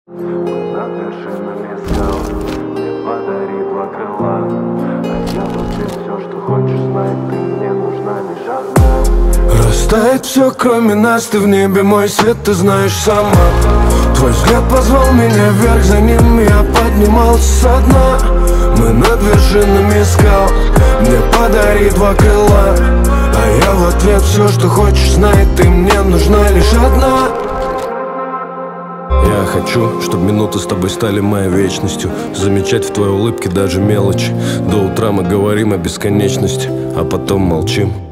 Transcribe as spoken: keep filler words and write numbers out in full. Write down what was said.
Над вершинами скал мне подари два крыла, а я в ответ все, что хочешь знать, ты мне нужна лишь одна. Растает все, кроме нас, ты в небе, мой свет, ты знаешь сама. Твой взгляд позвал меня вверх, за ним я поднимался со дна. Мы над вершинами скал, мне подари два крыла, а я в ответ все, что хочешь знать, ты мне нужна лишь одна. Я хочу, чтобы минуты с тобой стали моей вечностью, замечать в твоей улыбке даже мелочи. До утра мы говорим о бесконечности, а потом молчим.